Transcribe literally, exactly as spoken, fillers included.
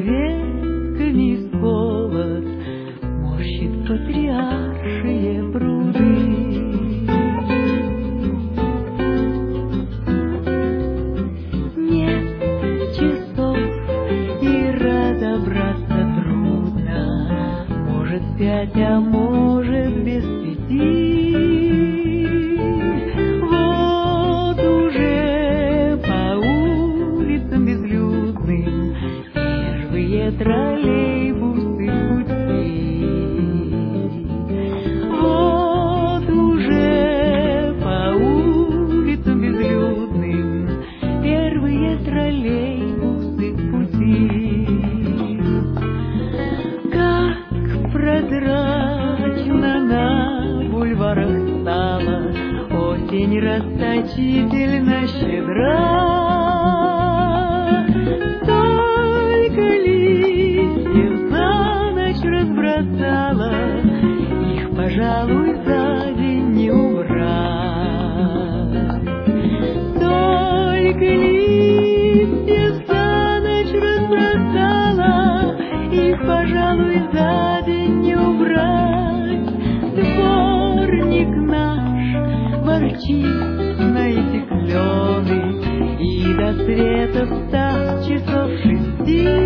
ветками холод морщит патриаршие пруды. Нет часов и разобраться трудно, может пять, а может без пяти. Вот уже по улицам безлюдным первые троллейбусы в пути. Вот уже по улицам безлюдным первые троллейбусы в пути. Как прозрачно на бульварах стала осень расточительно щедра. Столько листьев за ночь разбросала, их, пожалуй, за день не убрать. Столько листьев за ночь разбросала, их, пожалуй, за день не убрать. Дворник наш ворчит на эти клены, и до света встав часов шести